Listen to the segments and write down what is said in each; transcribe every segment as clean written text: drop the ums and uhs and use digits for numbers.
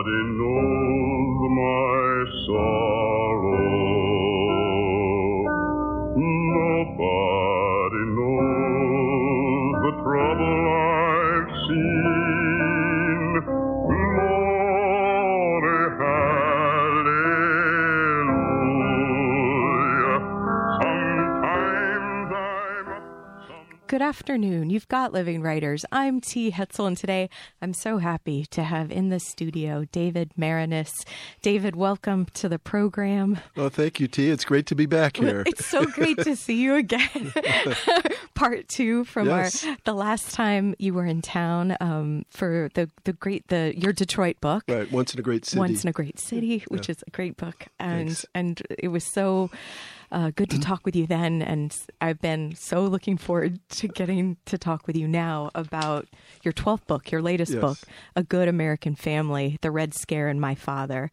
knows my sorrow. Nobody knows the trouble I've seen. Glory, hallelujah. Sometimes I'm up, Good afternoon. You've got Living Writers. I'm T. Hetzel, and today I'm so happy to have in the studio David Maraniss. David, welcome to the program. Oh, thank you, T. It's great to be back here. It's so great to see you again. Part two from the last time you were in town for your Detroit book. Right, Once in a Great City. Once in a Great City, which is a great book, and it was so good to talk with you then, and I've been so looking forward to getting to talk with you now about your 12th book, your latest book, A Good American Family, The Red Scare and My Father.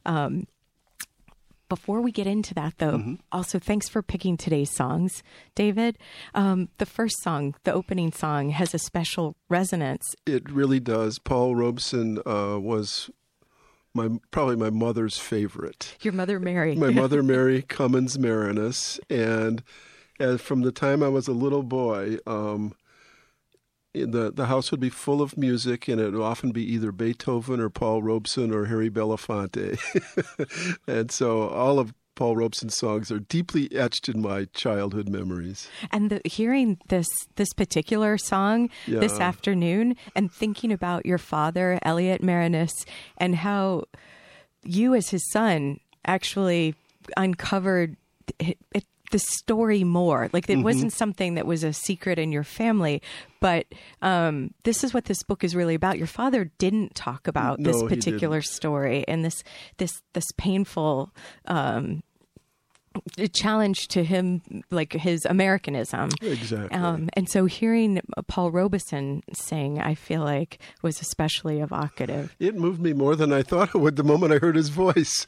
Before we get into that, though, also thanks for picking today's songs, David. The first song, the opening song, has a special resonance. It really does. Paul Robeson was probably my mother's favorite. Your mother, Mary. My mother, Mary Cummins Maraniss. And from the time I was a little boy, the house would be full of music, and it would often be either Beethoven or Paul Robeson or Harry Belafonte. And so all of Paul Robeson's songs are deeply etched in my childhood memories. And hearing this particular song this afternoon and thinking about your father, Elliot Maraniss, and how you as his son actually uncovered the story more. Like it wasn't something that was a secret in your family, but this is what this book is really about. Your father didn't talk about this particular story and this painful challenge to him, like his Americanism. Exactly. And so hearing Paul Robeson sing, I feel like was especially evocative. It moved me more than I thought it would the moment I heard his voice.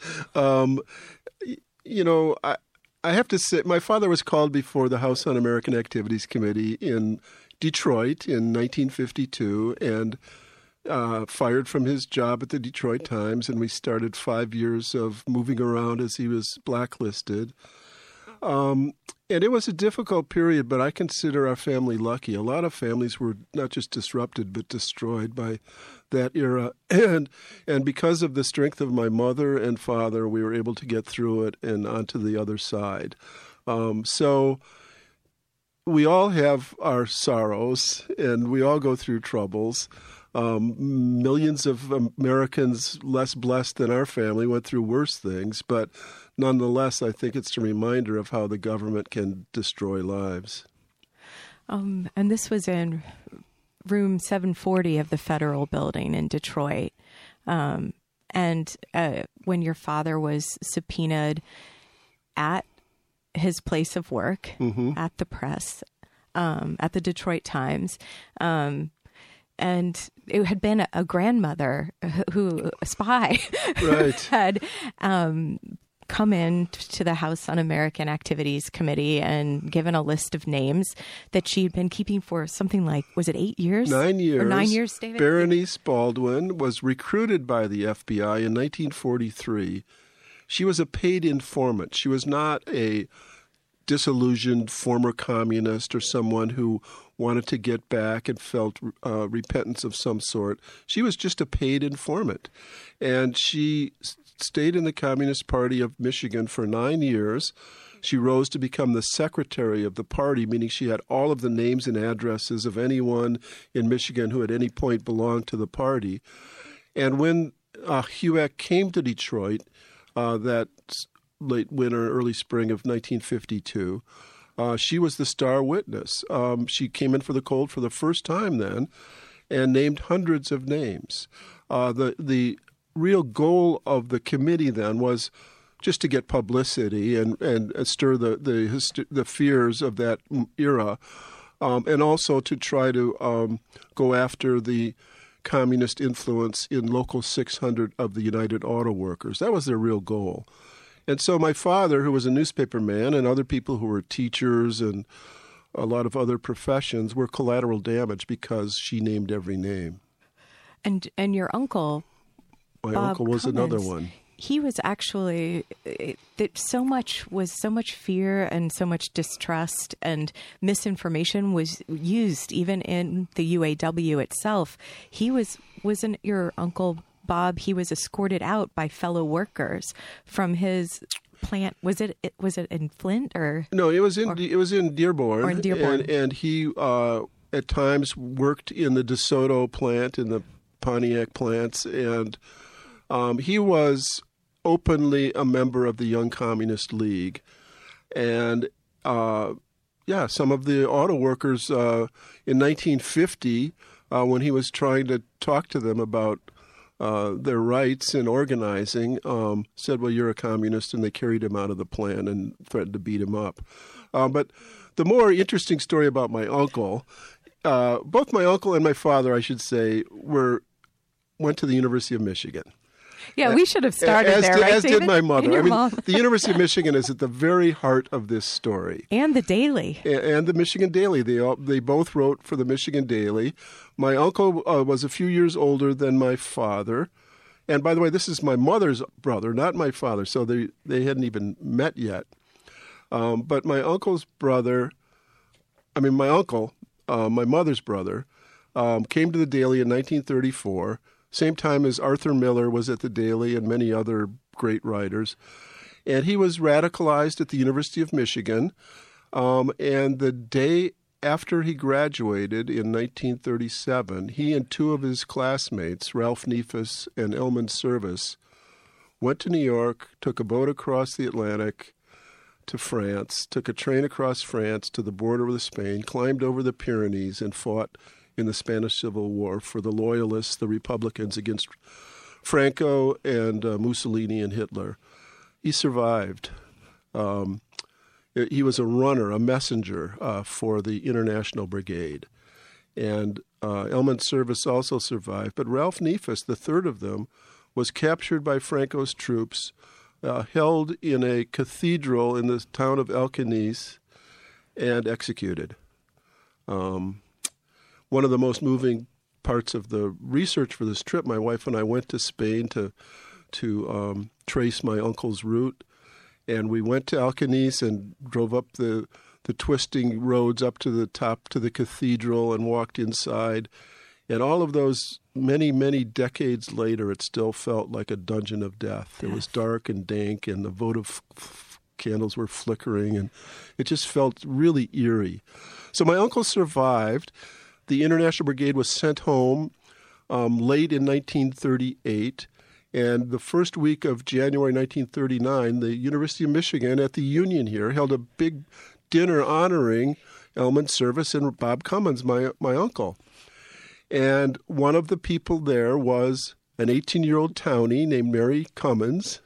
I have to say, my father was called before the House Un-American Activities Committee in Detroit in 1952 and fired from his job at the Detroit Times, and we started 5 years of moving around as he was blacklisted. And it was a difficult period, but I consider our family lucky. A lot of families were not just disrupted, but destroyed by that era. And because of the strength of my mother and father, we were able to get through it and onto the other side. So we all have our sorrows, and we all go through troubles. Millions of Americans less blessed than our family went through worse things, but nonetheless, I think it's a reminder of how the government can destroy lives. And this was in room 740 of the Federal Building in Detroit. And when your father was subpoenaed at his place of work, at the press, at the Detroit Times, and it had been a grandmother a spy, had come in to the House Un-American Activities Committee and given a list of names that she had been keeping for something like, was it 8 years? 9 years. Or 9 years, David? Berenice Baldwin was recruited by the FBI in 1943. She was a paid informant. She was not a disillusioned former communist or someone who wanted to get back and felt repentance of some sort. She was just a paid informant. And she stayed in the Communist Party of Michigan for 9 years. She rose to become the secretary of the party, meaning she had all of the names and addresses of anyone in Michigan who at any point belonged to the party. And when HUAC came to Detroit, that late winter, early spring of 1952, she was the star witness. She came in for the cold for the first time then and named hundreds of names. The real goal of the committee then was just to get publicity and stir the fears of that era, and also to try to go after the communist influence in Local 600 of the United Auto Workers. That was their real goal. And so my father, who was a newspaper man, and other people who were teachers and a lot of other professions were collateral damage because she named every name. And your uncle My Bob uncle was another Cummins, one. he was actually so much fear and so much distrust and misinformation was used even in the UAW itself. Wasn't your Uncle Bob? He was escorted out by fellow workers from his plant. Was it in Flint or no? It was in Dearborn. Or in Dearborn. And he at times worked in the DeSoto plant, in the Pontiac plants, and he was openly a member of the Young Communist League. And, some of the auto workers in 1950, when he was trying to talk to them about their rights in organizing, said, well, you're a communist, and they carried him out of the plant and threatened to beat him up. But the more interesting story about my uncle, both my uncle and my father, I should say, went to the University of Michigan. Yeah, we should have started there, right, as David? did my mother. And your mom. The University of Michigan is at the very heart of this story. And the Daily. And the Michigan Daily. They both wrote for the Michigan Daily. My uncle was a few years older than my father. And by the way, this is my mother's brother, not my father, so they hadn't even met yet. But my uncle's brother, my mother's brother, came to the Daily in 1934, same time as Arthur Miller was at the Daily and many other great writers. And he was radicalized at the University of Michigan. And the day after he graduated in 1937, he and two of his classmates, Ralph Nefus and Elman Service, went to New York, took a boat across the Atlantic to France, took a train across France to the border with Spain, climbed over the Pyrenees, and fought in the Spanish Civil War for the Loyalists, the Republicans, against Franco and Mussolini and Hitler. He survived. He was a runner, a messenger for the International Brigade. And Elman Service also survived. But Ralph Nefus, the third of them, was captured by Franco's troops, held in a cathedral in the town of Alcañiz, and executed. One of the most moving parts of the research for this trip, my wife and I went to Spain to trace my uncle's route. And we went to Alcañiz and drove up the twisting roads up to the top to the cathedral and walked inside. And all of those many, many decades later, it still felt like a dungeon of death. It was dark and dank, and the votive candles were flickering, and it just felt really eerie. So my uncle survived. The International Brigade was sent home late in 1938. And the first week of January 1939, the University of Michigan at the Union here held a big dinner honoring Elman Service and Bob Cummins, my uncle. And one of the people there was an 18-year-old townie named Mary Cummins.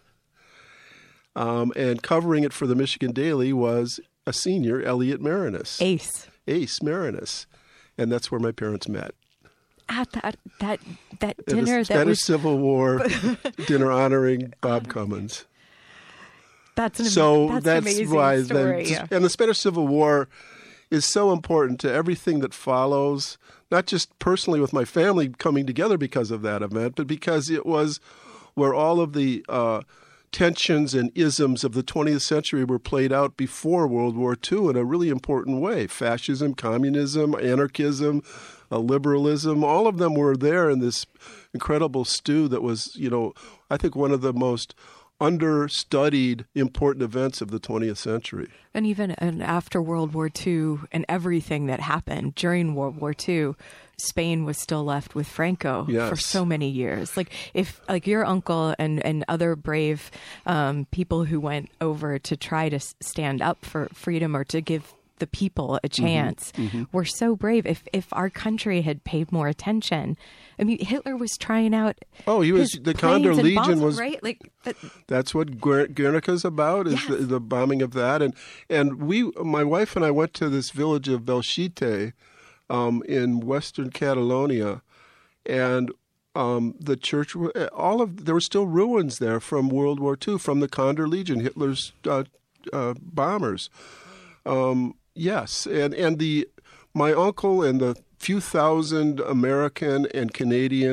And covering it for the Michigan Daily was a senior, Elliot Marinus. Ace Marinus. And that's where my parents met. At that dinner, Spanish Civil War dinner honoring Bob Cummins. That's an amazing story. And the Spanish Civil War is so important to everything that follows, not just personally with my family coming together because of that event, but because it was where all of the tensions and isms of the 20th century were played out before World War II in a really important way. Fascism, communism, anarchism, liberalism, all of them were there in this incredible stew that was, I think one of the most understudied important events of the 20th century. And even after World War II and everything that happened during World War II, Spain was still left with Franco for so many years. If your uncle and other brave people who went over to try to stand up for freedom or to give the people a chance were so brave. If our country had paid more attention, Hitler was trying out. Oh, he was the Condor Legion was right. That's what Guernica's about, is the bombing of that. And my wife and I went to this village of Belchite in western Catalonia, and the church. There were still ruins there from World War II, from the Condor Legion, Hitler's bombers. Yes, and my uncle and the few thousand American and Canadian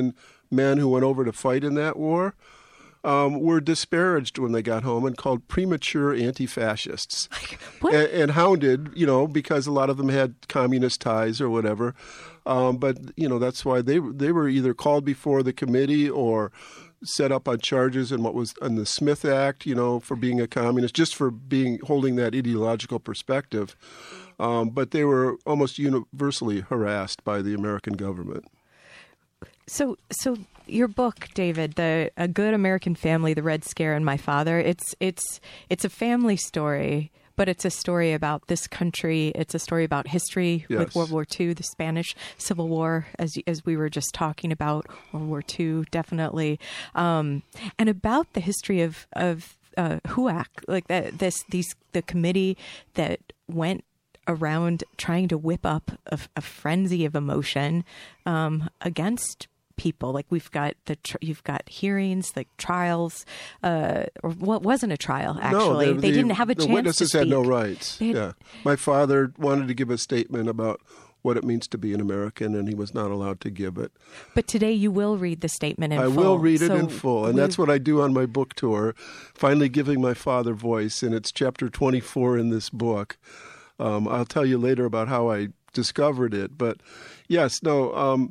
men who went over to fight in that war were disparaged when they got home and called premature anti-fascists and hounded, because a lot of them had communist ties or whatever. But that's why they were either called before the committee or set up on charges in what was in the Smith Act, for being a communist, just for holding that ideological perspective. But they were almost universally harassed by the American government. So your book, David, A Good American Family, The Red Scare and My Father, it's a family story, but it's a story about this country. It's a story about history with World War II, the Spanish Civil War, as we were just talking about, World War II, definitely, and about the history of HUAC, like the committee that went around trying to whip up a frenzy of emotion against people. Like you've got hearings, like trials, or what wasn't a trial, actually. No, they didn't have a chance to speak. The witnesses had no rights. My father wanted to give a statement about what it means to be an American, and he was not allowed to give it. But today you will read the statement in full. I will read it in full, and that's what I do on my book tour, finally giving my father voice, and it's chapter 24 in this book. I'll tell you later about how I discovered it, but yes, no,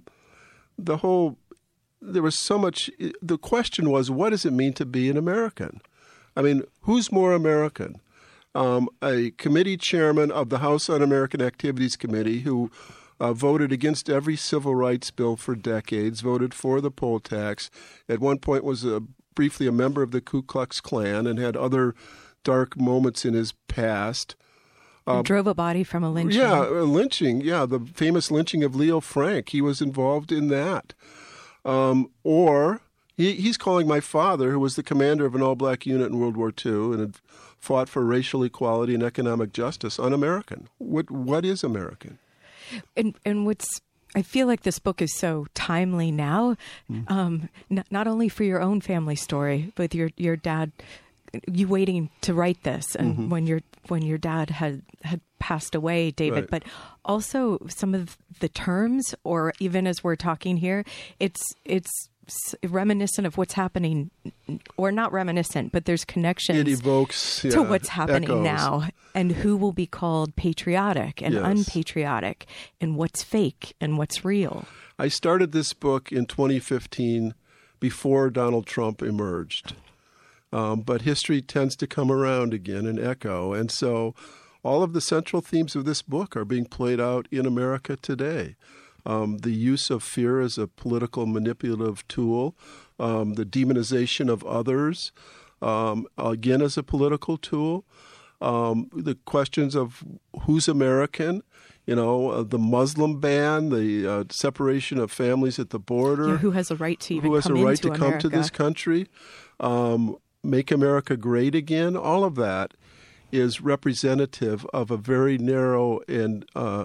there was so much, the question was, what does it mean to be an American? I mean, who's more American? A committee chairman of the House Un-American Activities Committee who voted against every civil rights bill for decades, voted for the poll tax, at one point was briefly a member of the Ku Klux Klan and had other dark moments in his past. Drove a body from a lynching. Yeah, lynching. Yeah, the famous lynching of Leo Frank. He was involved in that. Or he's calling my father, who was the commander of an all-black unit in World War II and had fought for racial equality and economic justice, un-American. What is American? And I feel like this book is so timely now, not only for your own family story, but your dad. You waiting to write this, and when your dad had passed away, David, right. But also some of the terms, or even as we're talking here, it's reminiscent of what's happening, or not reminiscent, but there's connections. It evokes to what's happening echoes. now, and who will be called patriotic and unpatriotic, and what's fake and what's real. I started this book in 2015 before Donald Trump emerged. But history tends to come around again and echo. And so all of the central themes of this book are being played out in America today. The use of fear as a political manipulative tool, the demonization of others, again as a political tool, the questions of who's American, the Muslim ban, the separation of families at the border. Yeah, who has a right to even come into America? Who has a right to come to this country? Make America great again. All of that is representative of a very narrow and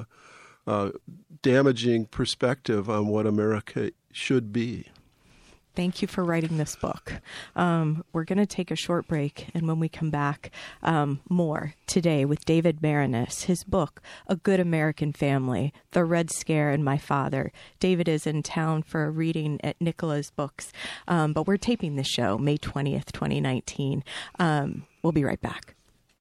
damaging perspective on what America should be. Thank you for writing this book. We're going to take a short break, and when we come back, more today with David Maraniss, his book, A Good American Family, The Red Scare and My Father. David is in town for a reading at Nicola's Books, but we're taping this show May 20th, 2019. We'll be right back.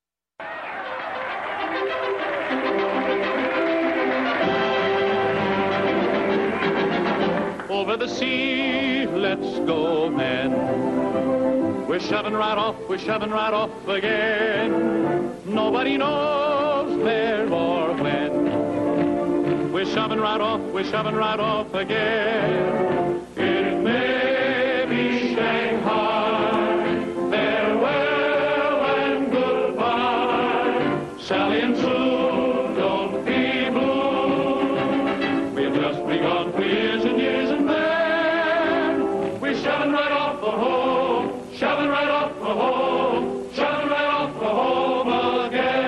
Over the sea, let's go, men. We're shoving right off again. Nobody knows where or when. We're shoving right off again. It may be Shanghai, farewell and goodbye. Sally and Sue, don't be blue. We've just begun for years and years, and then we're shoving right off the home, shoving right off the home, shoving right off the home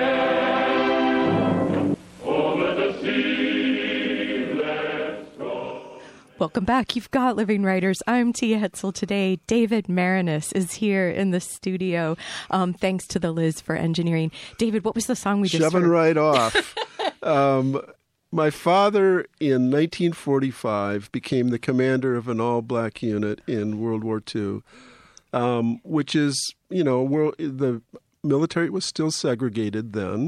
again. Over the sea, let's go. Welcome back. You've got Living Writers. I'm Tia Hetzel. Today, David Maraniss is here in the studio. Thanks to the Liz for engineering. David, what was the song we just Shoving heard? right off. My father, in 1945, became the commander of an all-black unit in World War II, which is, the military was still segregated then.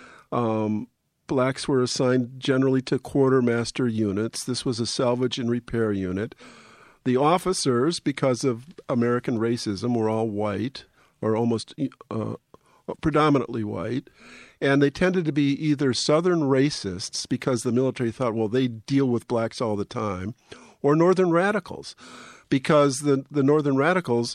Blacks were assigned generally to quartermaster units. This was a salvage and repair unit. The officers, because of American racism, were all white, or almost predominantly white. And they tended to be either Southern racists, because the military thought, well, they deal with blacks all the time, or Northern radicals, because the Northern radicals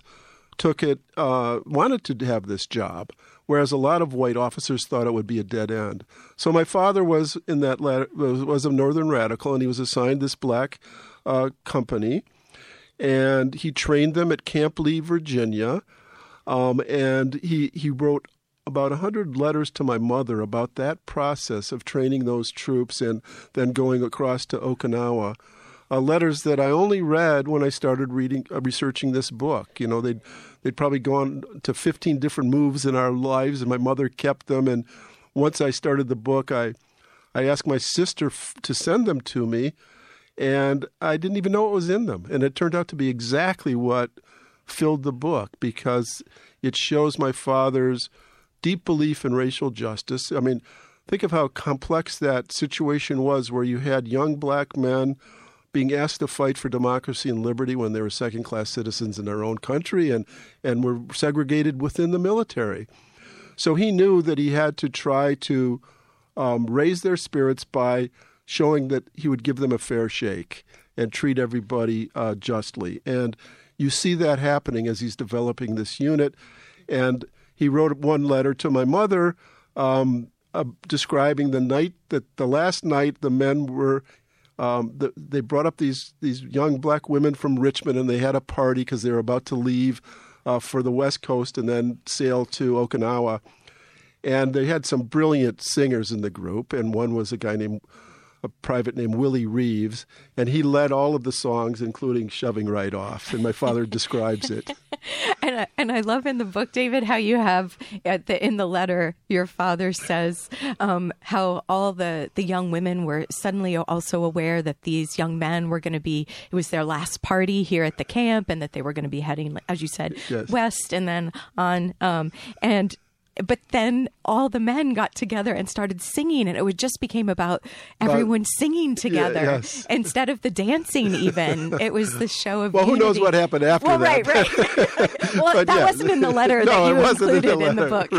wanted to have this job, whereas a lot of white officers thought it would be a dead end. So my father was was a Northern radical, and he was assigned this black company, and he trained them at Camp Lee, Virginia, and he wrote about 100 letters to my mother about that process of training those troops and then going across to Okinawa. Letters that I only read when I started researching this book. They'd probably gone to 15 different moves in our lives, and my mother kept them. And once I started the book, I asked my sister to send them to me, and I didn't even know what was in them. And it turned out to be exactly what filled the book, because it shows my father's deep belief in racial justice. I mean, think of how complex that situation was, where you had young black men being asked to fight for democracy and liberty when they were second-class citizens in their own country and were segregated within the military. So he knew that he had to try to raise their spirits by showing that he would give them a fair shake and treat everybody justly. And you see that happening as he's developing this unit. And he wrote one letter to my mother describing the last night the men were, they brought up these young black women from Richmond, and they had a party because they were about to leave for the West Coast and then sail to Okinawa. And they had some brilliant singers in the group, and one was a private named Willie Reeves, and he led all of the songs, including Shoving Right Off, and my father describes it. And I love in the book, David, how you have in the letter, your father says how all the young women were suddenly also aware that these young men were going to be, it was their last party here at the camp, and that they were going to be heading, as you said, yes, west and then on. But then all the men got together and started singing, and it just became about everyone singing together yes. Instead of the dancing. Even it was the show of well, unity. Who knows what happened after that? Right. Well, that wasn't in the letter that you included in the book,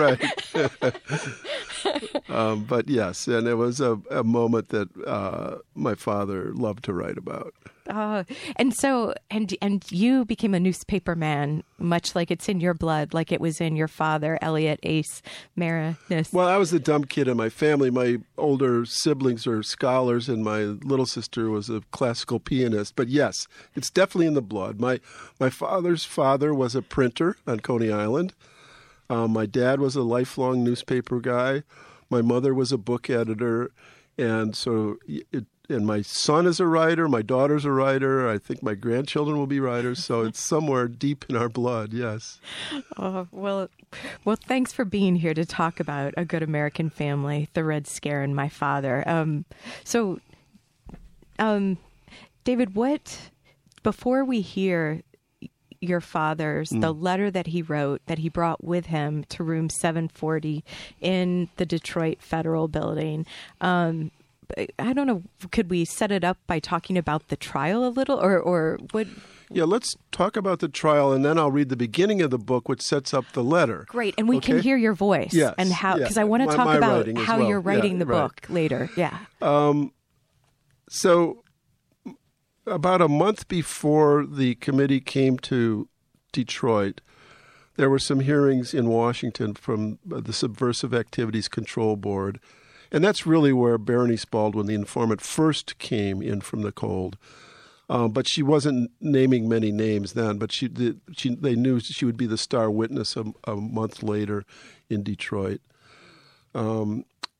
right? But yes, and it was a moment that my father loved to write about. And you became a newspaper man, much like it's in your blood, like it was in your father, Elliot Ace Marinus. Well, I was the dumb kid in my family. My older siblings are scholars, and my little sister was a classical pianist. But yes, it's definitely in the blood. My father's father was a printer on Coney Island. My dad was a lifelong newspaper guy. My mother was a book editor, and so and my son is a writer, my daughter's a writer, I think my grandchildren will be writers, so it's somewhere deep in our blood, yes. Oh, well, thanks for being here to talk about A Good American Family, The Red Scare, and my father. David, before we hear your father's, the letter that he wrote, that he brought with him to room 740 in the Detroit Federal Building, I don't know, could we set it up by talking about the trial a little, or what? Yeah, let's talk about the trial, and then I'll read the beginning of the book, which sets up the letter. Great, and we can hear your voice. Yes, and how, because I want to talk about how you're writing the book later. Yeah. So about a month before the committee came to Detroit, there were some hearings in Washington from the Subversive Activities Control Board. And that's really where Berenice Baldwin, the informant, first came in from the cold. But she wasn't naming many names then, but they knew she would be the star witness a month later in Detroit. And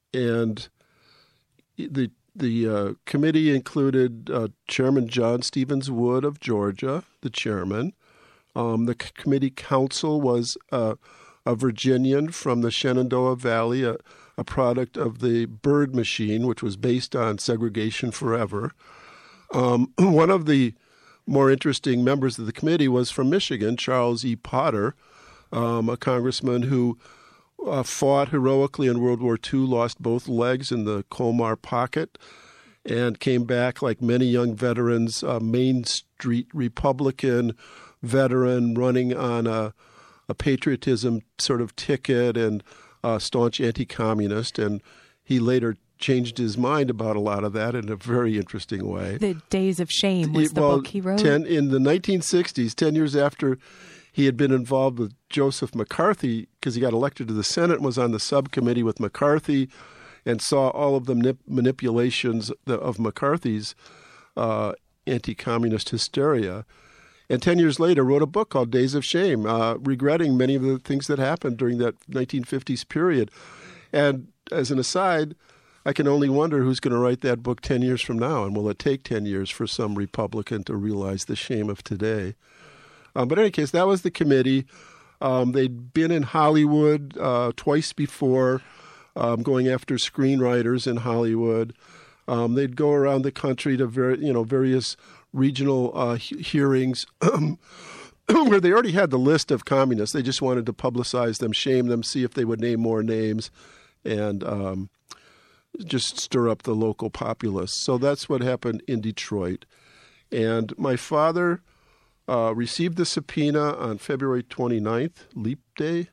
the committee included Chairman John Stevens Wood of Georgia, the chairman. The committee counsel was a Virginian from the Shenandoah Valley, a product of the Byrd machine, which was based on Segregation Forever. One of the more interesting members of the committee was from Michigan, Charles E. Potter, a congressman who fought heroically in World War II, lost both legs in the Colmar pocket, and came back like many young veterans, Main Street Republican veteran running on a patriotism sort of ticket and a staunch anti-communist. And he later changed his mind about a lot of that in a very interesting way. The Days of Shame was the book he wrote. In the 1960s, 10 years after he had been involved with Joseph McCarthy, because he got elected to the Senate and was on the subcommittee with McCarthy and saw all of the manipulations of McCarthy's anti-communist hysteria. And 10 years later wrote a book called Days of Shame, regretting many of the things that happened during that 1950s period. And as an aside, I can only wonder who's going to write that book 10 years from now, and will it take 10 years for some Republican to realize the shame of today? But in any case, that was the committee. They'd been in Hollywood twice before, going after screenwriters in Hollywood. They'd go around the country to various regional hearings where they already had the list of communists. They just wanted to publicize them, shame them, see if they would name more names, and just stir up the local populace. So that's what happened in Detroit. And my father received the subpoena on February 29th, Leap Day.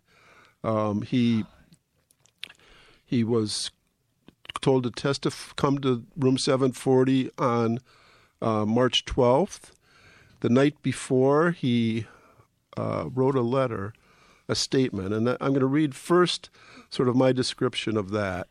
He was told to come to room 740 on March 12th. The night before, he wrote a letter, a statement, and I'm going to read first sort of my description of that.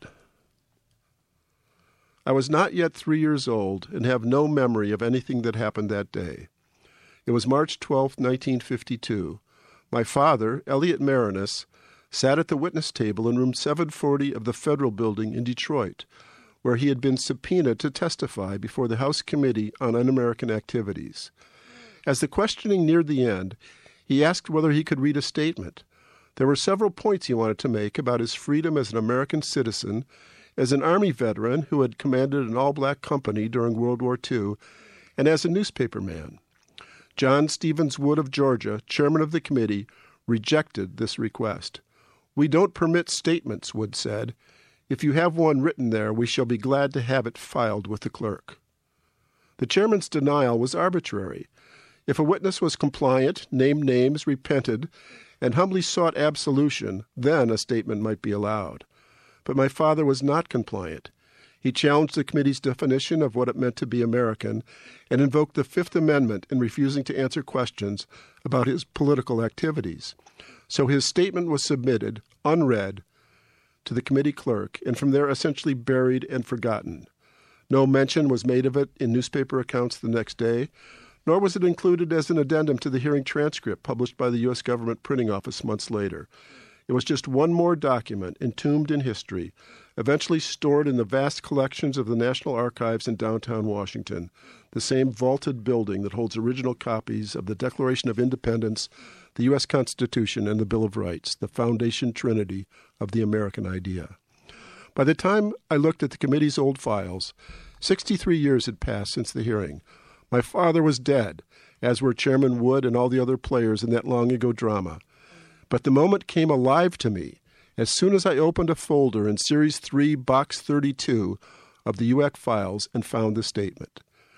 I was not yet 3 years old and have no memory of anything that happened that day. It was March 12, 1952. My father, Elliot Marinus, sat at the witness table in room 740 of the Federal Building in Detroit, where he had been subpoenaed to testify before the House Committee on Un-American Activities. As the questioning neared the end, he asked whether he could read a statement. There were several points he wanted to make about his freedom as an American citizen, as an Army veteran who had commanded an all-black company during World War II, and as a newspaperman. John Stevens Wood of Georgia, chairman of the committee, rejected this request. "We don't permit statements," Wood said. "If you have one written there, we shall be glad to have it filed with the clerk." The chairman's denial was arbitrary. If a witness was compliant, named names, repented, and humbly sought absolution, then a statement might be allowed. But my father was not compliant. He challenged the committee's definition of what it meant to be American and invoked the Fifth Amendment in refusing to answer questions about his political activities. So his statement was submitted, unread, to the committee clerk, and from there essentially buried and forgotten. No mention was made of it in newspaper accounts the next day, nor was it included as an addendum to the hearing transcript published by the U.S. Government Printing Office months later. It was just one more document entombed in history, eventually stored in the vast collections of the National Archives in downtown Washington, the same vaulted building that holds original copies of the Declaration of Independence, the U.S. Constitution, and the Bill of Rights, the foundation trinity of the American idea. By the time I looked at the committee's old files, 63 years had passed since the hearing. My father was dead, as were Chairman Wood and all the other players in that long-ago drama. But the moment came alive to me as soon as I opened a folder in Series 3, Box 32 of the UAC files and found the statement.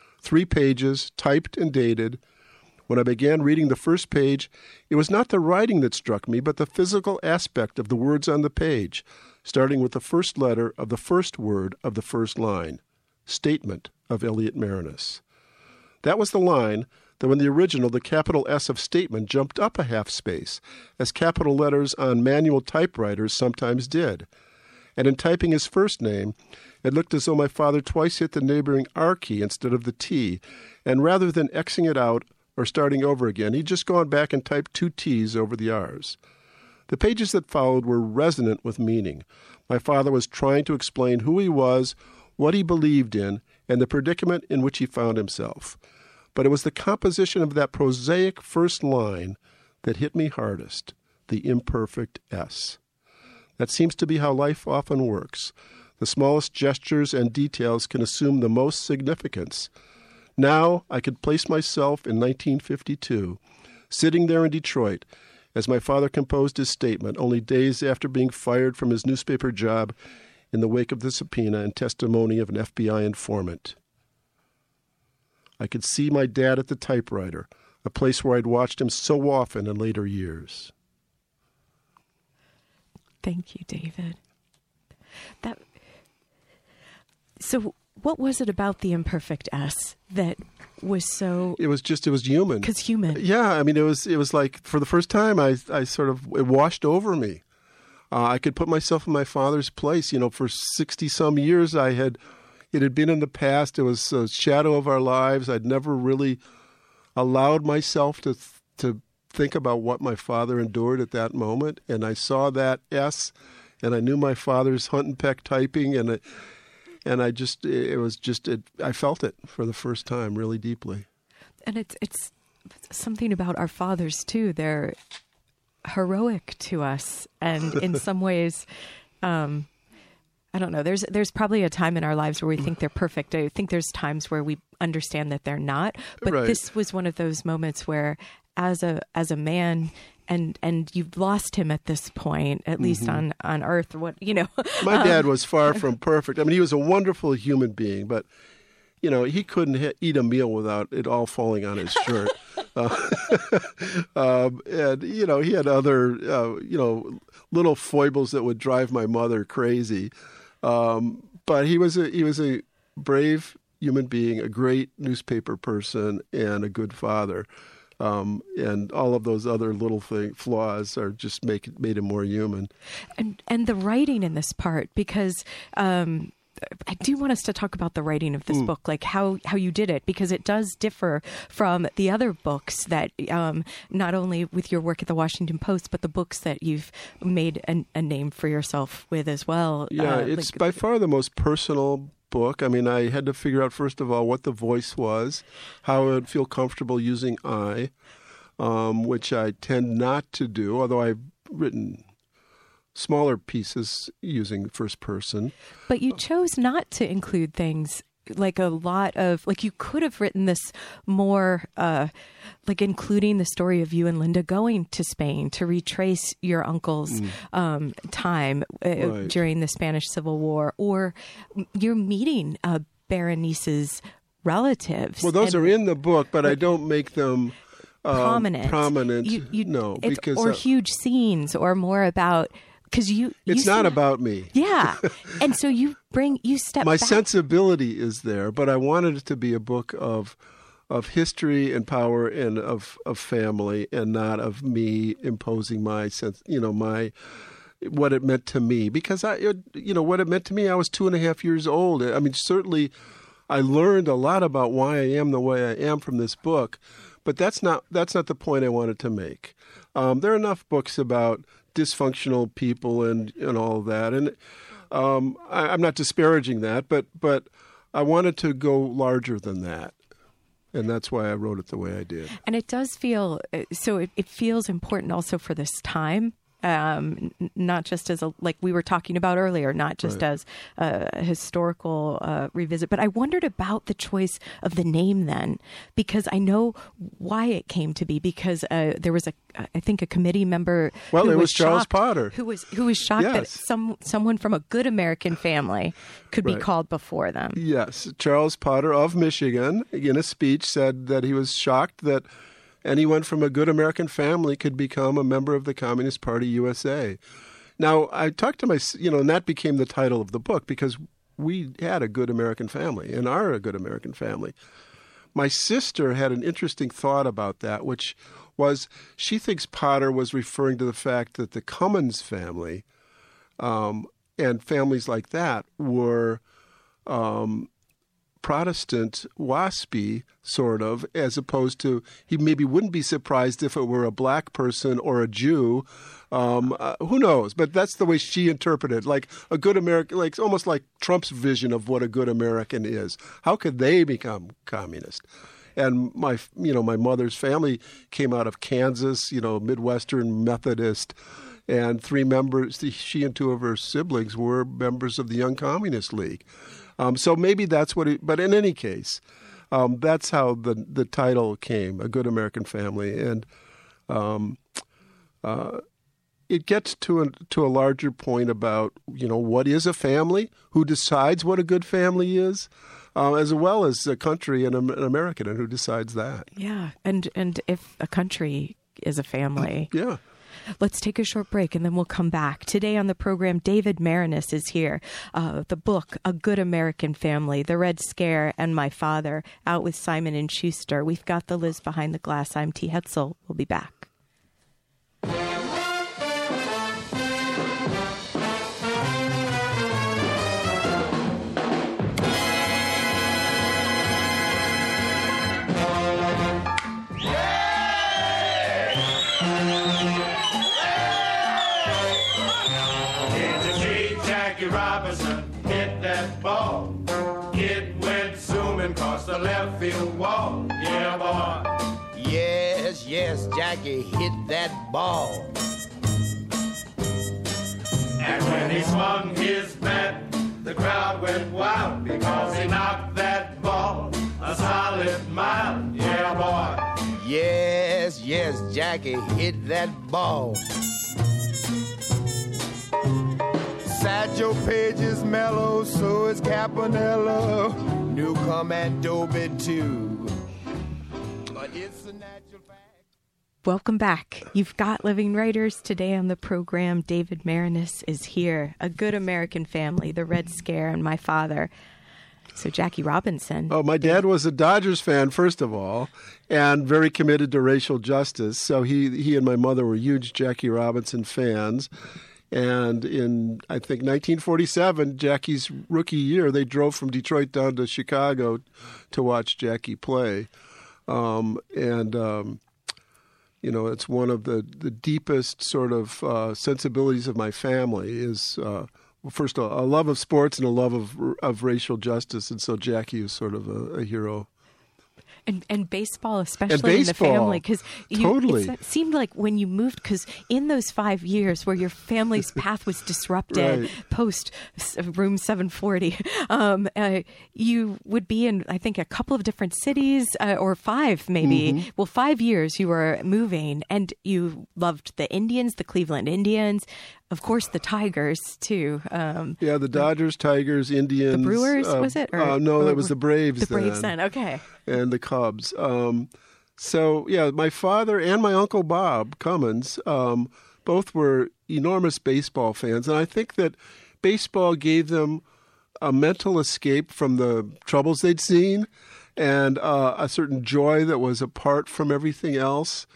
3 pages, typed and dated. When I began reading the first page, it was not the writing that struck me, but the physical aspect of the words on the page, starting with the first letter of the first word of the first line, Statement of Elliot Marinus. That was the line that in the original, the capital S of statement jumped up a half space, as capital letters on manual typewriters sometimes did. And in typing his first name, it looked as though my father twice hit the neighboring R key instead of the T, and rather than Xing it out or starting over again, he'd just gone back and typed 2 T's over the R's. The pages that followed were resonant with meaning. My father was trying to explain who he was, what he believed in, and the predicament in which he found himself. But it was the composition of that prosaic first line that hit me hardest, the imperfect S. That seems to be how life often works. The smallest gestures and details can assume the most significance. Now I could place myself in 1952, sitting there in Detroit, as my father composed his statement only days after being fired from his newspaper job in the wake of the subpoena and testimony of an FBI informant. I could see my dad at the typewriter, a place where I'd watched him so often in later years. Thank you, David. So what was it about the imperfect S that was so... It was human. Because human. Yeah, I mean, it was like, for the first time, it washed over me. I could put myself in my father's place. You know, for 60-some years, it had been in the past. It was a shadow of our lives. I'd never really allowed myself to think about what my father endured at that moment. And I saw that S, and I knew my father's hunt and peck typing, and I felt it for the first time really deeply. And it's something about our fathers too. They're heroic to us, and in some ways, I don't know. There's probably a time in our lives where we think they're perfect. I think there's times where we understand that they're not. But right. This was one of those moments where, as a man, and you've lost him at this point, at least on Earth. My dad was far from perfect. I mean, he was a wonderful human being, but he couldn't eat a meal without it all falling on his shirt. And he had other little foibles that would drive my mother crazy. But he was a brave human being, a great newspaper person, and a good father. And all of those other little flaws are just made him more human. And the writing in this part, because I do want us to talk about the writing of this book, like how you did it, because it does differ from the other books that not only with your work at the Washington Post, but the books that you've made a name for yourself with as well. Yeah, it's by far the most personal book. I mean, I had to figure out, first of all, what the voice was, how I would feel comfortable using I, which I tend not to do, although I've written smaller pieces using first person. But you chose not to include things like a lot of, like you could have written this more, like including the story of you and Linda going to Spain to retrace your uncle's time Right. during the Spanish Civil War, or you're meeting Berenice's relatives. Well, those are in the book, but I don't make them prominent. No, because or huge scenes, or more about. It's not about me. Yeah. And so you step My back. sensibility is there, but I wanted it to be a book of history and power and of family, and not of me imposing my sense, what it meant to me. Because what it meant to me, I was 2.5 years old. I mean, certainly I learned a lot about why I am the way I am from this book, but that's not the point I wanted to make. There are enough books about dysfunctional people and all of that, and I'm not disparaging that, but I wanted to go larger than that, and that's why I wrote it the way I did. And it does feel so. It feels important also for this time. Not just as like we were talking about earlier, not just Right. as a historical revisit, but I wondered about the choice of the name then, because I know why it came to be, because there was I think a committee member. Well, who it was Charles shocked- Potter. who was shocked that Yes. someone from a good American family could be Right. called before them. Yes, Charles Potter of Michigan, in a speech, said that he was shocked that anyone from a good American family could become a member of the Communist Party USA. Now, I talked to and that became the title of the book, because we had a good American family and are a good American family. My sister had an interesting thought about that, which was she thinks Potter was referring to the fact that the Cummins family and families like that were Protestant, waspy, sort of, as opposed to, he maybe wouldn't be surprised if it were a black person or a Jew. Who knows? But that's the way she interpreted, like a good American, like almost like Trump's vision of what a good American is. How could they become communist? And my mother's family came out of Kansas, Midwestern Methodist, and 3 members, she and 2 of her siblings were members of the Young Communist League. So maybe that's what but in any case, that's how the title came, A Good American Family. And it gets to a larger point about, what is a family, who decides what a good family is, as well as a country and an American, and who decides that. Yeah, and if a country is a family. Yeah. Let's take a short break and then we'll come back. Today on the program, David Maraniss is here. The book, A Good American Family, The Red Scare, and My Father, out with Simon & Schuster. We've got the Liz Behind the Glass. I'm T. Hetzel. We'll be back. Robinson hit that ball. It went zooming across the left field wall. Yeah, boy. Yes, Jackie hit that ball. And when he swung his bat, the crowd went wild because he knocked that ball a solid mile. Yeah, boy. Yes, Jackie hit that ball. Satchel Paige is mellow, so is Campanella. Newcomb and Dobie too. But it's a natural fact. Welcome back. You've got Living Writers. Today on the program, David Maraniss is here. A Good American Family, The Red Scare, and My Father. So Jackie Robinson. Oh, my dad was a Dodgers fan, first of all, and very committed to racial justice. So he and my mother were huge Jackie Robinson fans. And in, I think, 1947, Jackie's rookie year, they drove from Detroit down to Chicago to watch Jackie play. It's one of the deepest sort of sensibilities of my family is, first, a love of sports and a love of racial justice. And so Jackie is sort of a hero. And baseball, especially in the family, because totally. It seemed like when you moved, because in those 5 years where your family's path was disrupted right. post room 740, you would be in, I think, a couple of different cities, or 5 maybe. Mm-hmm. Well, 5 years you were moving, and you loved the Indians, the Cleveland Indians, of course, the Tigers, too. The Dodgers, Tigers, Indians. The Brewers, was it? No, it was the Braves The Braves then, okay. And the Cubs. My father and my Uncle Bob Cummins both were enormous baseball fans. And I think that baseball gave them a mental escape from the troubles they'd seen and a certain joy that was apart from everything else.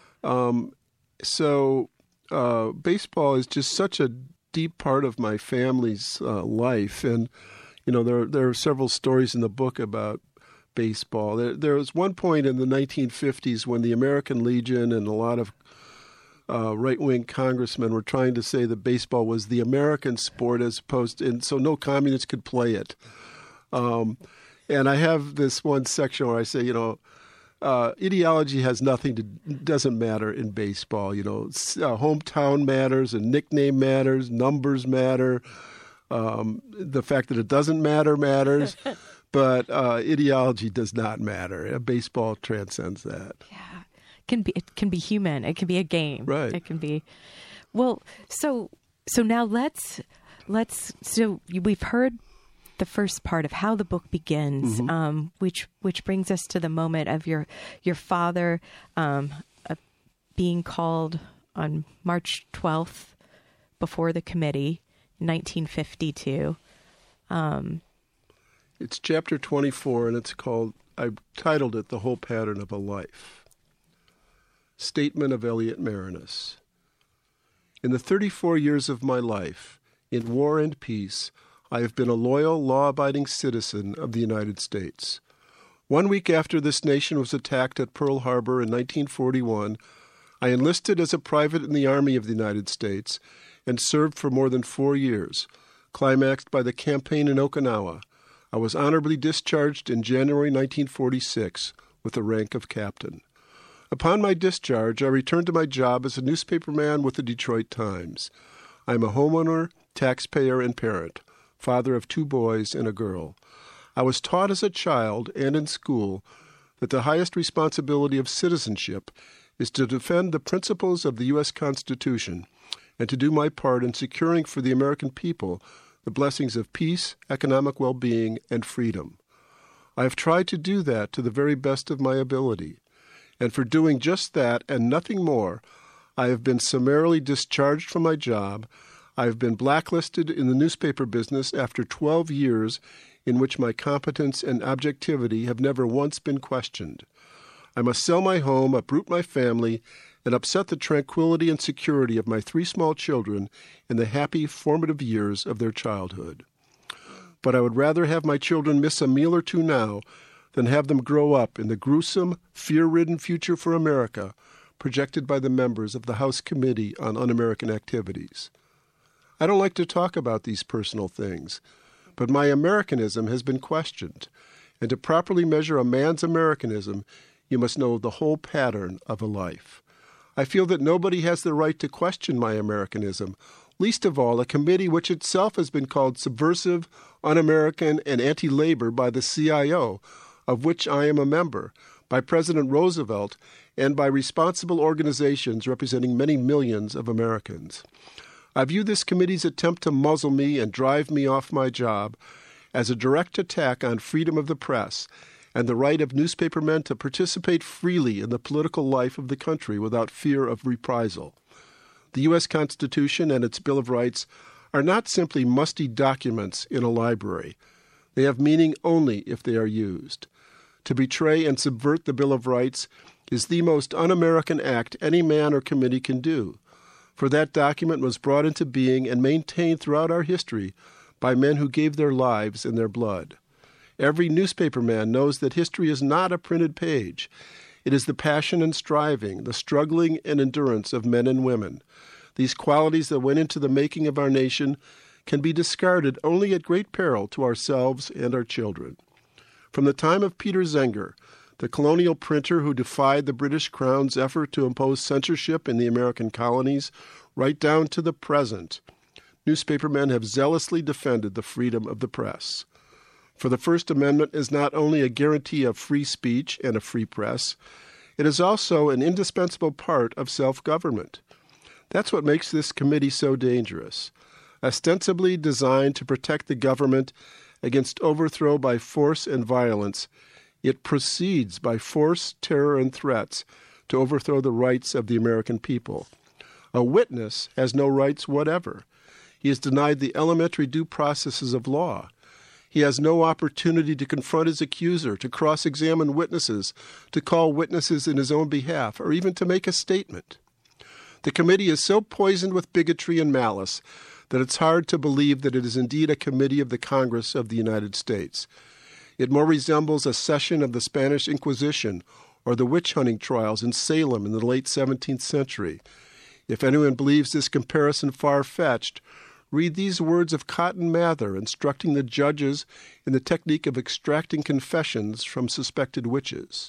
Baseball is just such a deep part of my family's life. And, there are several stories in the book about baseball. There was one point in the 1950s when the American Legion and a lot of right-wing congressmen were trying to say that baseball was the American sport as opposed to, and so no communists could play it. And I have this one section where I say, ideology doesn't matter in baseball. Hometown matters and nickname matters, numbers matter. The fact that it doesn't matters. But ideology does not matter. Baseball transcends that. Yeah, it can be human. It can be a game. Right. It can be. Well, so now let's. So we've heard the first part of how the book begins, mm-hmm. Which brings us to the moment of your father being called on March 12th before the committee, 1952. It's chapter 24, and I've titled it The Whole Pattern of a Life. Statement of Elliot Maraniss. In the 34 years of my life, in war and peace, I have been a loyal, law-abiding citizen of the United States. 1 week after this nation was attacked at Pearl Harbor in 1941, I enlisted as a private in the Army of the United States and served for more than 4 years, climaxed by the campaign in Okinawa. I was honorably discharged in January 1946, with the rank of captain. Upon my discharge, I returned to my job as a newspaperman with the Detroit Times. I am a homeowner, taxpayer, and parent, father of 2 boys and a girl. I was taught as a child and in school that the highest responsibility of citizenship is to defend the principles of the U.S. Constitution and to do my part in securing for the American people the blessings of peace, economic well-being, and freedom. I have tried to do that to the very best of my ability, and for doing just that and nothing more, I have been summarily discharged from my job. I have been blacklisted in the newspaper business after 12 years in which my competence and objectivity have never once been questioned. I must sell my home, uproot my family, and upset the tranquility and security of my 3 small children in the happy, formative years of their childhood. But I would rather have my children miss a meal or 2 now than have them grow up in the gruesome, fear-ridden future for America projected by the members of the House Committee on Un-American Activities. I don't like to talk about these personal things, but my Americanism has been questioned, and to properly measure a man's Americanism, you must know the whole pattern of a life. I feel that nobody has the right to question my Americanism, least of all a committee which itself has been called subversive, un-American, and anti-labor by the CIO, of which I am a member, by President Roosevelt, and by responsible organizations representing many millions of Americans. I view this committee's attempt to muzzle me and drive me off my job as a direct attack on freedom of the press and the right of newspapermen to participate freely in the political life of the country without fear of reprisal. The U.S. Constitution and its Bill of Rights are not simply musty documents in a library. They have meaning only if they are used. To betray and subvert the Bill of Rights is the most un-American act any man or committee can do, for that document was brought into being and maintained throughout our history by men who gave their lives and their blood. Every newspaperman knows that history is not a printed page. It is the passion and striving, the struggling and endurance of men and women. These qualities that went into the making of our nation can be discarded only at great peril to ourselves and our children. From the time of Peter Zenger, the colonial printer who defied the British Crown's effort to impose censorship in the American colonies, right down to the present, newspapermen have zealously defended the freedom of the press. For the First Amendment is not only a guarantee of free speech and a free press, it is also an indispensable part of self-government. That's what makes this committee so dangerous. Ostensibly designed to protect the government against overthrow by force and violence, it proceeds by force, terror, and threats to overthrow the rights of the American people. A witness has no rights whatever. He is denied the elementary due processes of law. He has no opportunity to confront his accuser, to cross-examine witnesses, to call witnesses in his own behalf, or even to make a statement. The committee is so poisoned with bigotry and malice that it's hard to believe that it is indeed a committee of the Congress of the United States. It more resembles a session of the Spanish Inquisition or the witch-hunting trials in Salem in the late 17th century. If anyone believes this comparison far-fetched, read these words of Cotton Mather instructing the judges in the technique of extracting confessions from suspected witches.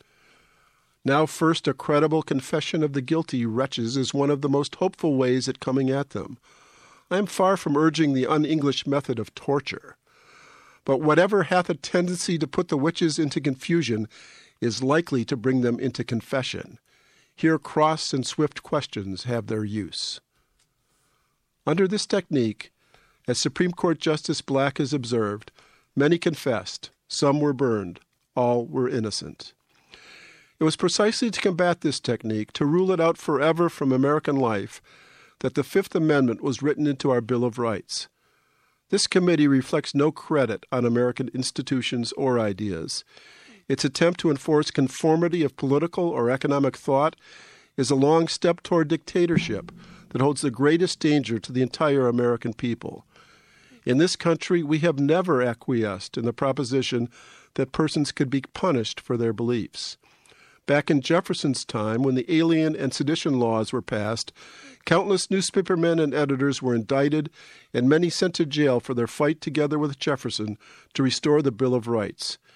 Now first, a credible confession of the guilty wretches is one of the most hopeful ways at coming at them. I am far from urging the un-English method of torture. But whatever hath a tendency to put the witches into confusion is likely to bring them into confession. Here cross and swift questions have their use. Under this technique, as Supreme Court Justice Black has observed, many confessed, some were burned, all were innocent. It was precisely to combat this technique, to rule it out forever from American life, that the Fifth Amendment was written into our Bill of Rights. This committee reflects no credit on American institutions or ideas. Its attempt to enforce conformity of political or economic thought is a long step toward dictatorship that holds the greatest danger to the entire American people. In this country, we have never acquiesced in the proposition that persons could be punished for their beliefs. Back in Jefferson's time, when the Alien and Sedition laws were passed, countless newspapermen and editors were indicted and many sent to jail for their fight together with Jefferson to restore the Bill of Rights.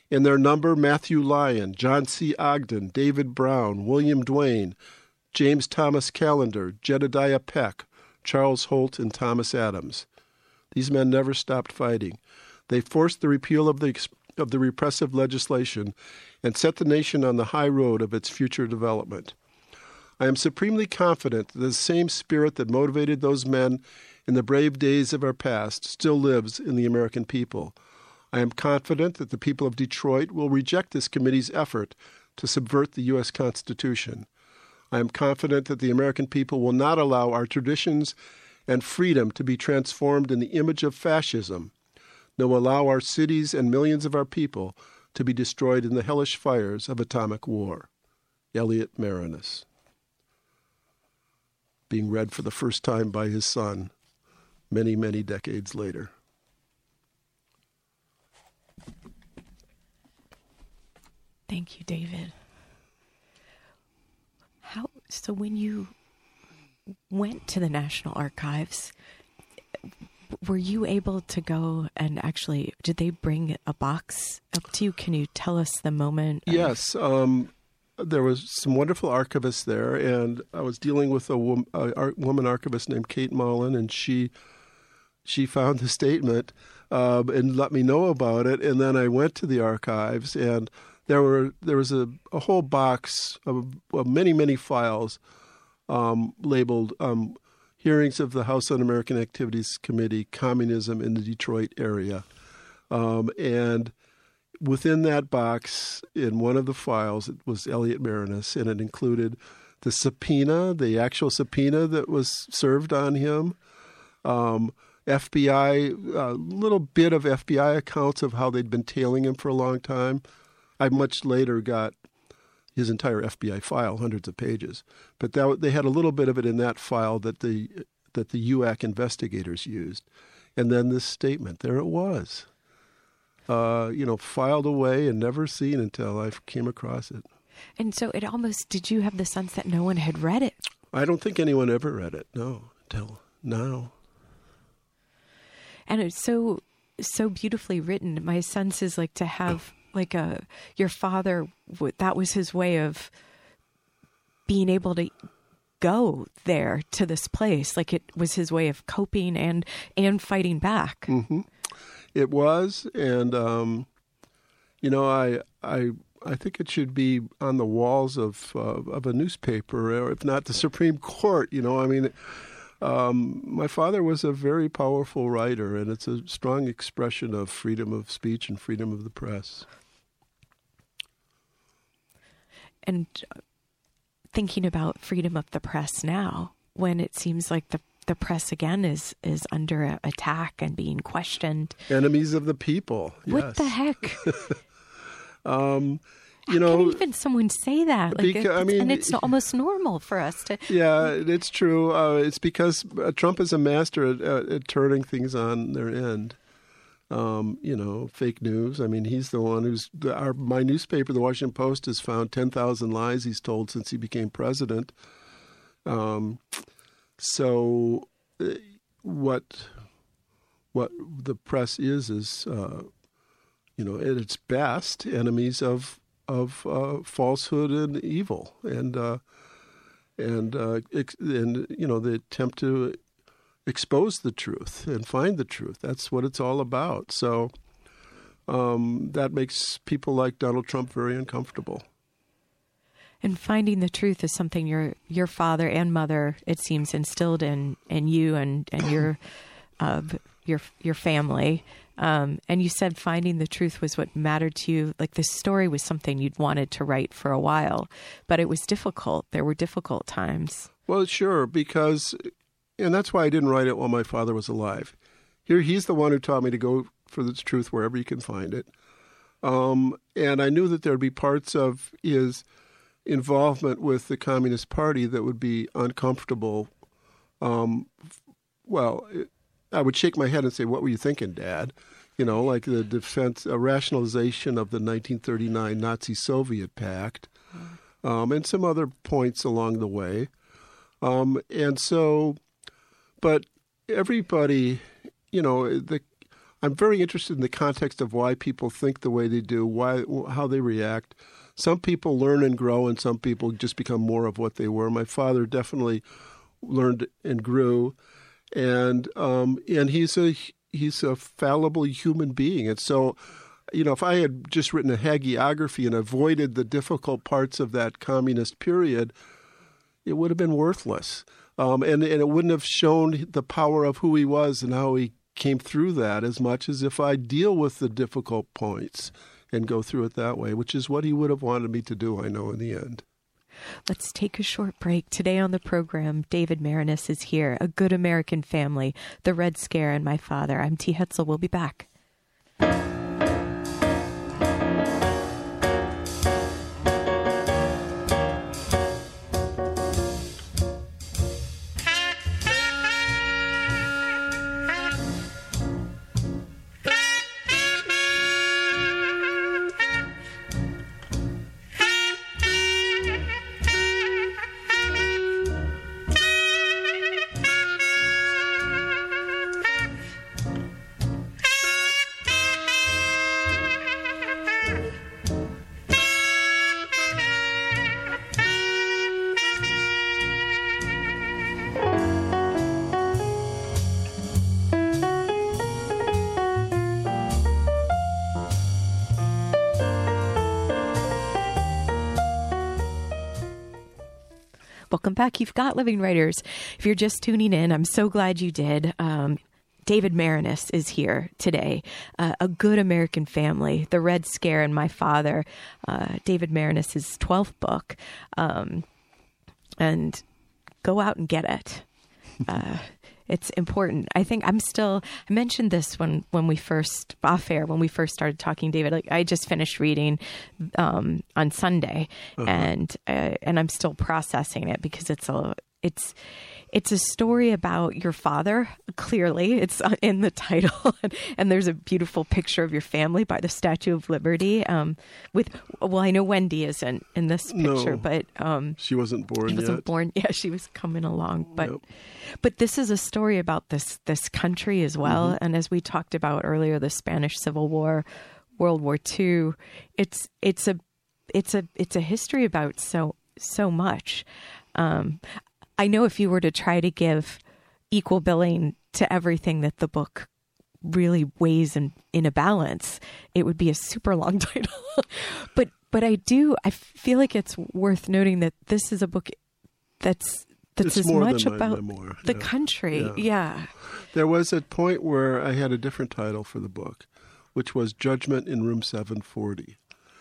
In their number, Matthew Lyon, John C. Ogden, David Brown, William Duane, James Thomas Callender, Jedediah Peck, Charles Holt, and Thomas Adams. These men never stopped fighting. They forced the repeal of the repressive legislation and set the nation on the high road of its future development. I am supremely confident that the same spirit that motivated those men in the brave days of our past still lives in the American people. I am confident that the people of Detroit will reject this committee's effort to subvert the U.S. Constitution. I am confident that the American people will not allow our traditions and freedom to be transformed in the image of fascism, nor allow our cities and millions of our people to be destroyed in the hellish fires of atomic war. Elliot Marinus. Being read for the first time by his son many, many decades later. Thank you, David. So when you went to the National Archives, were you able to go and actually, did they bring a box up to you? Can you tell us the moment? Yes. There was some wonderful archivists there, and I was dealing with a woman archivist named Kate Mullen, and she found the statement and let me know about it. And then I went to the archives, and there was a whole box of many, many files labeled Hearings of the House Un-American Activities Committee, Communism in the Detroit Area. And within that box, in one of the files, it was Elliot Marinus, and it included the subpoena, the actual subpoena that was served on him, FBI, a little bit of FBI accounts of how they'd been tailing him for a long time. I much later got his entire FBI file, hundreds of pages, but they had a little bit of it in that file that the UAC investigators used, and then this statement. There it was. Filed away and never seen until I came across it. And so it almost, did you have the sense that no one had read it? I don't think anyone ever read it, no, until now. And it's so beautifully written. My sense is like to have your father, that was his way of being able to go there to this place. Like it was his way of coping and fighting back. Mm-hmm. It was, and I think it should be on the walls of a newspaper, or if not the Supreme Court. My father was a very powerful writer, and it's a strong expression of freedom of speech and freedom of the press. And thinking about freedom of the press now, when it seems like the press again is under attack and being questioned. Enemies of the people. What yes. the heck? How can even someone say that? And it's almost normal for us to. Yeah, it's true. It's because Trump is a master at turning things on their end. Fake news. I mean, he's the one my newspaper, the Washington Post, has found 10,000 lies he's told since he became president. So what the press is at its best, enemies of falsehood and evil, and they attempt to expose the truth and find the truth. That's what it's all about. So that makes people like Donald Trump very uncomfortable. And finding the truth is something your father and mother, it seems, instilled in you and your family. And you said finding the truth was what mattered to you. Like this story was something you'd wanted to write for a while, but it was difficult. There were difficult times. Well, sure, and that's why I didn't write it while my father was alive. He's the one who taught me to go for the truth wherever you can find it. And I knew that there would be parts of his involvement with the Communist Party that would be uncomfortable. I would shake my head and say, "What were you thinking, Dad?" Like the defense, a rationalization of the 1939 Nazi-Soviet Pact, and some other points along the way. But everybody, I'm very interested in the context of why people think the way they do, how they react. Some people learn and grow, and some people just become more of what they were. My father definitely learned and grew, and he's a fallible human being. And so, if I had just written a hagiography and avoided the difficult parts of that communist period, it would have been worthless. And it wouldn't have shown the power of who he was and how he came through that as much as if I deal with the difficult points and go through it that way, which is what he would have wanted me to do, I know, in the end. Let's take a short break. Today on the program, David Maraniss is here. A Good American Family, The Red Scare, and My Father. I'm T. Hetzel. We'll be back. Welcome back. You've got Living Writers. If you're just tuning in, I'm so glad you did. David Maraniss is here today. A Good American Family, The Red Scare, and My Father. David Maraniss' 12th book. And go out and get it. It's important. I think I mentioned this when we first, off air, when we first started talking, David. Like, I just finished reading on Sunday, and I'm still processing it because it's a story about your father. Clearly, it's in the title, and there's a beautiful picture of your family by the Statue of Liberty. I know Wendy isn't in this picture, but she wasn't born yet. She wasn't born. Yeah, she was coming along, but this is a story about this country as well. And as we talked about earlier, the Spanish Civil War, World War II. It's a history about so much. I know if you were to try to give equal billing to everything that the book really weighs in a balance, it would be a super long title. But I feel like it's worth noting that this is a book that's as much about the country. Yeah. There was a point where I had a different title for the book, which was Judgment in Room 740.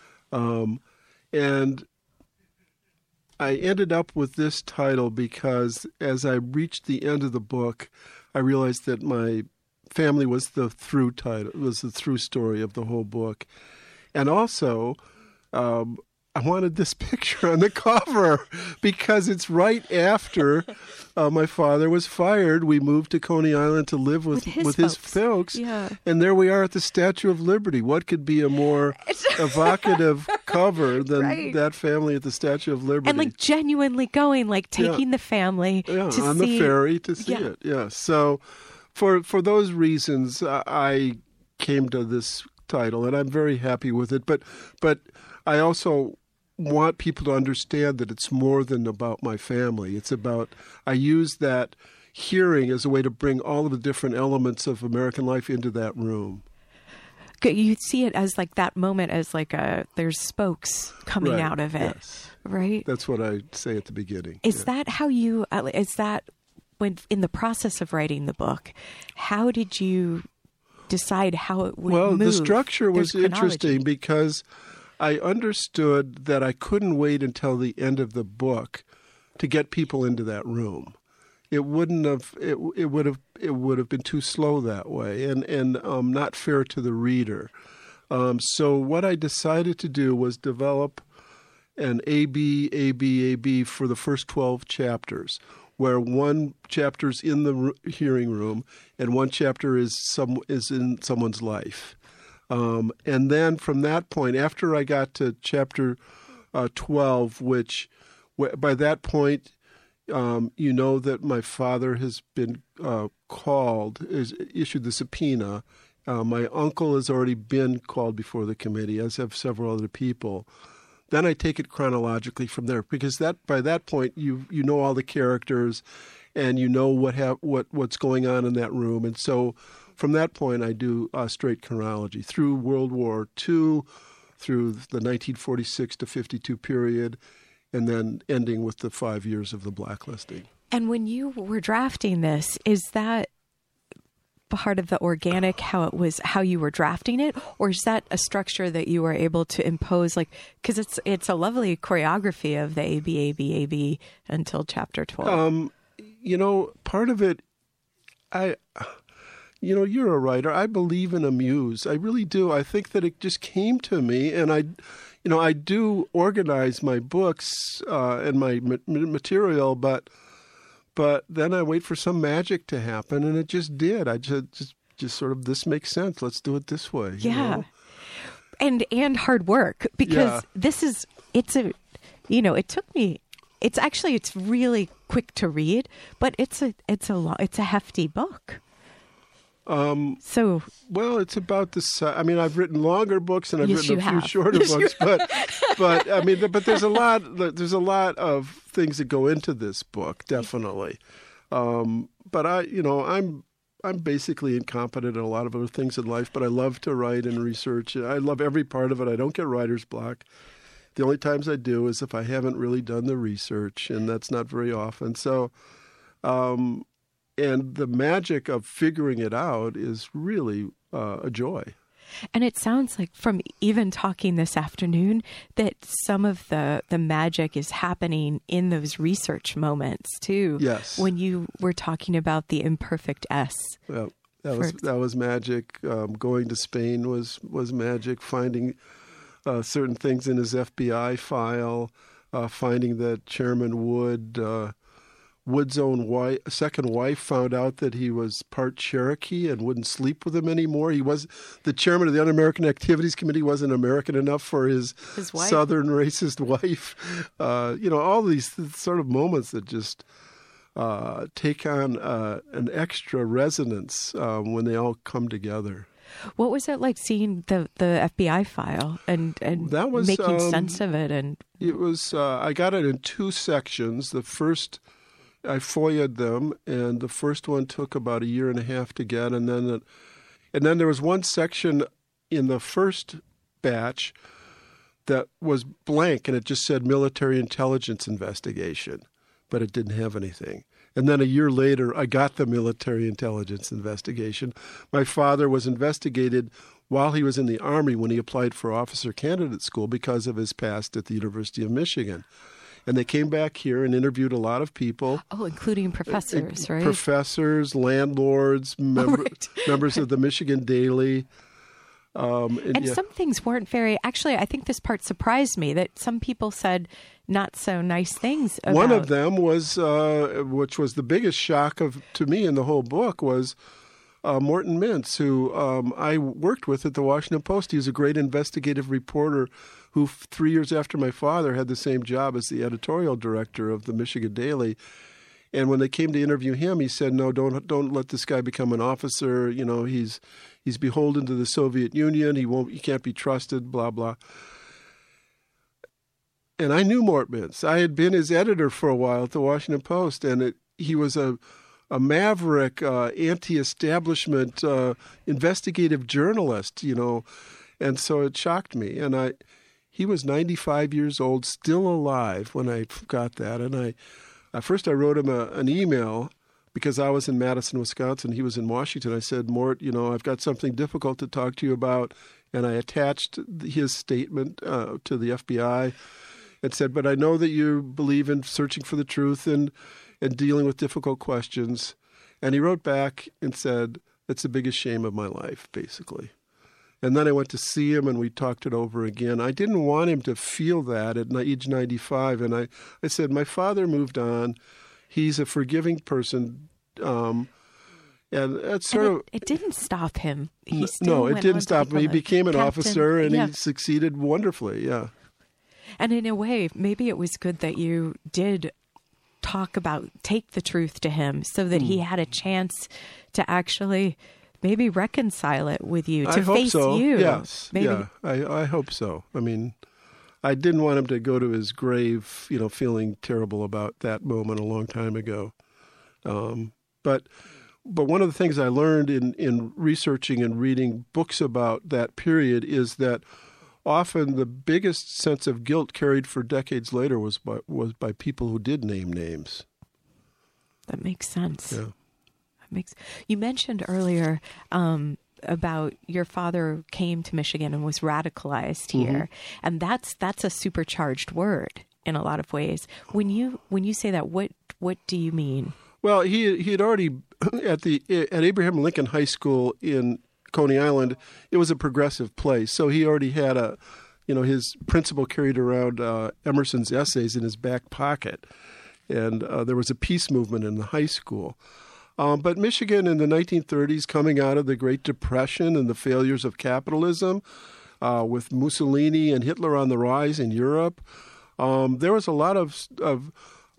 And I ended up with this title because as I reached the end of the book, I realized that my family was the through title, was the through story of the whole book. And also, I wanted this picture on the cover because it's right after my father was fired. We moved to Coney Island to live with his folks. Yeah. And there we are at the Statue of Liberty. What could be a more evocative cover than that family at the Statue of Liberty? And genuinely going, taking the family to on see the ferry to see it. Yeah. So for those reasons, I came to this title, and I'm very happy with it. But I also want people to understand that it's more than about my family. It's about, I use that hearing as a way to bring all of the different elements of American life into that room. You see it as that moment as there's spokes coming out of it, yes. Right? That's what I say at the beginning. Is that how you, when in the process of writing the book, how did you decide how it would move? The structure was interesting because I understood that I couldn't wait until the end of the book to get people into that room. It would have been too slow that way and not fair to the reader. So what I decided to do was develop an A-B for the first 12 chapters, where one chapter's in the hearing room and one chapter is in someone's life. And then from that point, after I got to chapter 12, which by that point, that my father has been issued the subpoena, My uncle has already been called before the committee, as have several other people. Then I take it chronologically from there, because by that point you know all the characters, and you know what's going on in that room, and so from that point I do straight chronology through World War II, through the 1946 to 52 period, and then ending with the 5 years of the blacklisting. And when you were drafting this, is that part of the organic, how you were drafting it, or is that a structure that you were able to impose? Like, because it's a lovely choreography of the AB until chapter 12. Part of it, you're a writer. I believe in a muse. I really do. I think that it just came to me, and I do organize my books and my material, but then I wait for some magic to happen, and it just did. I just sort of, this makes sense. Let's do it this way. Yeah. And hard work, because it took me, it's really quick to read, but it's a hefty book. It's about the size. I mean, I've written longer books and I've written a few shorter books, but there's a lot of things that go into this book, definitely. But I'm basically incompetent in a lot of other things in life, but I love to write and research. I love every part of it. I don't get writer's block. The only times I do is if I haven't really done the research, and that's not very often. So, and the magic of figuring it out is really a joy. And it sounds like, from even talking this afternoon, that some of the magic is happening in those research moments too. Yes. When you were talking about the imperfect S. Well, that was magic. Going to Spain was magic. Finding certain things in his FBI file. Finding that Chairman Wood's own second wife found out that he was part Cherokee and wouldn't sleep with him anymore. He was the chairman of the Un-American Activities Committee, wasn't American enough for his Southern racist wife. All these sort of moments that just take on an extra resonance when they all come together. What was it like seeing the FBI file and that was, making sense of it? And it was I got it in two sections. The first, I FOIA'd them, and the first one took about a year and a half to get, and then there was one section in the first batch that was blank, and it just said military intelligence investigation, but it didn't have anything. And then a year later, I got the military intelligence investigation. My father was investigated while he was in the Army when he applied for officer candidate school because of his past at the University of Michigan. And they came back here and interviewed a lot of people. Oh, including professors, right? Professors, landlords, members of the Michigan Daily. Some things weren't very... Actually, I think this part surprised me, that some people said not so nice things about... One of them was, which was the biggest shock to me in the whole book, was Morton Mintz, who I worked with at the Washington Post. He was a great investigative reporter who 3 years after my father had the same job as the editorial director of the Michigan Daily. And when they came to interview him, he said, "No, don't let this guy become an officer. He's beholden to the Soviet Union. He can't be trusted, blah, blah." And I knew Mort Mintz. I had been his editor for a while at the Washington Post, and he was a maverick, anti-establishment, investigative journalist, and so it shocked me. And he was 95 years old, still alive when I got that. And at first I wrote him an email because I was in Madison, Wisconsin. He was in Washington. I said, "Mort, I've got something difficult to talk to you about." And I attached his statement to the FBI and said, "But I know that you believe in searching for the truth and dealing with difficult questions." And he wrote back and said, "It's the biggest shame of my life," basically. And then I went to see him, and we talked it over again. I didn't want him to feel that at age 95. And I said, "My father moved on. He's a forgiving person." And that's sort of... It didn't stop him. No, it didn't stop him. He became an officer, and he succeeded wonderfully, yeah. And in a way, maybe it was good that you did take the truth to him so that he had a chance to actually maybe reconcile it with you, to I hope face so. you. Yes. Maybe. Yeah, I hope so. I mean, I didn't want him to go to his grave, feeling terrible about that moment a long time ago. But one of the things I learned in researching and reading books about that period is that often the biggest sense of guilt carried for decades later was by people who did name names. That makes sense. Yeah. You mentioned earlier about your father came to Michigan and was radicalized here, and that's a supercharged word in a lot of ways. When you say that, what do you mean? Well, he had already at Abraham Lincoln High School in Coney Island. It was a progressive place, so he already had his principal carried around Emerson's essays in his back pocket, and there was a peace movement in the high school. But Michigan in the 1930s, coming out of the Great Depression and the failures of capitalism, with Mussolini and Hitler on the rise in Europe, there was a lot of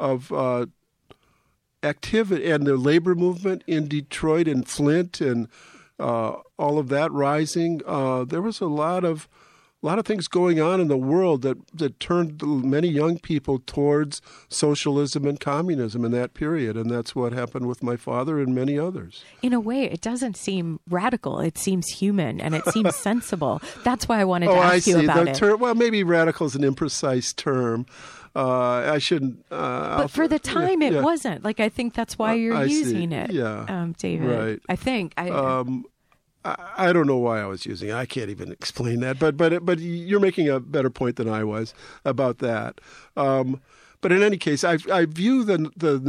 activity, and the labor movement in Detroit and Flint and all of that rising. There was a lot of things going on in the world that turned many young people towards socialism and communism in that period, and that's what happened with my father and many others. In a way, it doesn't seem radical. It seems human, and it seems sensible. That's why I wanted to ask you about it. Well, maybe radical is an imprecise term. I shouldn't. But for the time, it wasn't. Like, I think that's why you're using it, David. Right. I think. I don't know why I was using it. I can't even explain that. But you're making a better point than I was about that. But in any case, I view the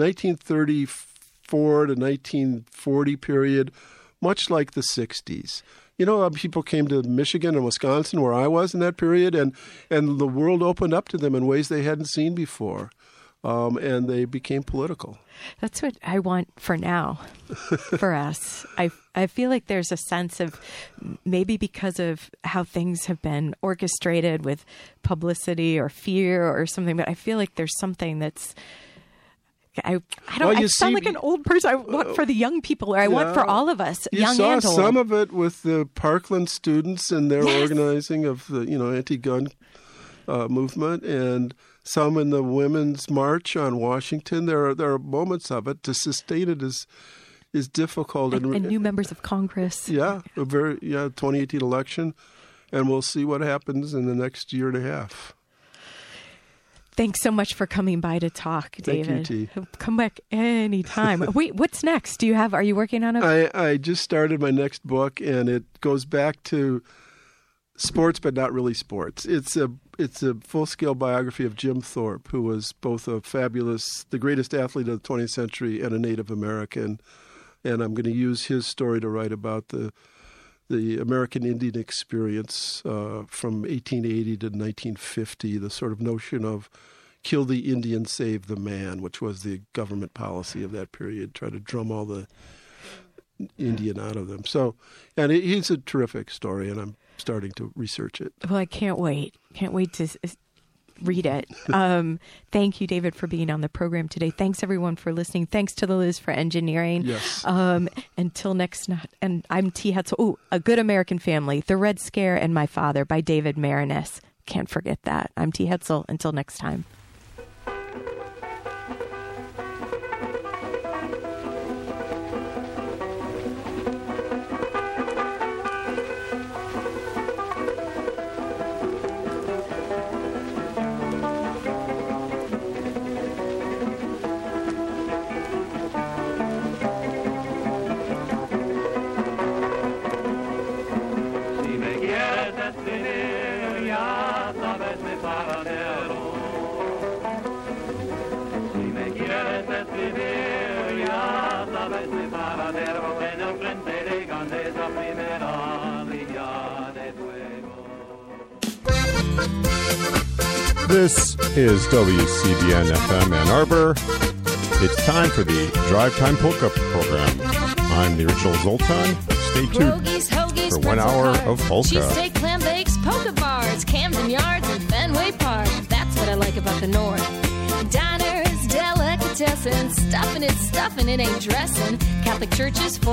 1934 to 1940 period much like the 60s. People came to Michigan and Wisconsin, where I was in that period, and the world opened up to them in ways they hadn't seen before. And they became political. That's what I want for now, for us. I feel like there's a sense of, maybe because of how things have been orchestrated with publicity or fear or something, but I feel like there's something that's, I sound like an old person. I want for the young people, or I want for all of us, young and old. You saw some of it with the Parkland students and their organizing of the anti-gun movement, and some in the Women's March on Washington. There are moments of it. To sustain it is difficult. And new members of Congress. 2018 election, and we'll see what happens in the next year and a half. Thanks so much for coming by to talk, David. Thank you, T. Come back anytime. Wait, what's next? Are you working on it? I just started my next book, and it goes back to sports, but not really sports. It's a full-scale biography of Jim Thorpe, who was both the greatest athlete of the 20th century and a Native American. And I'm going to use his story to write about the American Indian experience from 1880 to 1950, the sort of notion of kill the Indian, save the man, which was the government policy of that period, try to drum all the Indian out of them. So, and he's a terrific story, and I'm starting to research it. Well, I can't wait. Can't wait to read it. Thank you, David, for being on the program today. Thanks, everyone, for listening. Thanks to the Liz for engineering. Yes. Until next night. And I'm T. Hetzel. A Good American Family, The Red Scare, and My Father by David Maraniss. Can't forget that. I'm T. Hetzel. Until next time. This is WCBN FM Ann Arbor. It's time for the Drive Time Polka program. I'm the original Zoltan. Stay tuned for 1 hour of polka. Cheesesteak, clam bakes, polka bars, Camden Yards, and Fenway Park. That's what I like about the North. Diners, delicatessen, stuffing it ain't dressing. Catholic churches.